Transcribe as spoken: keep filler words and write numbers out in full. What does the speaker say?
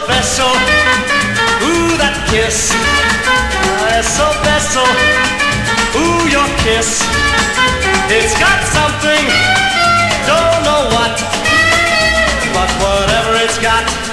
special. Ooh, that kiss. Eso beso. Ooh, your kiss. It's got something, don't know what, but whatever it's got,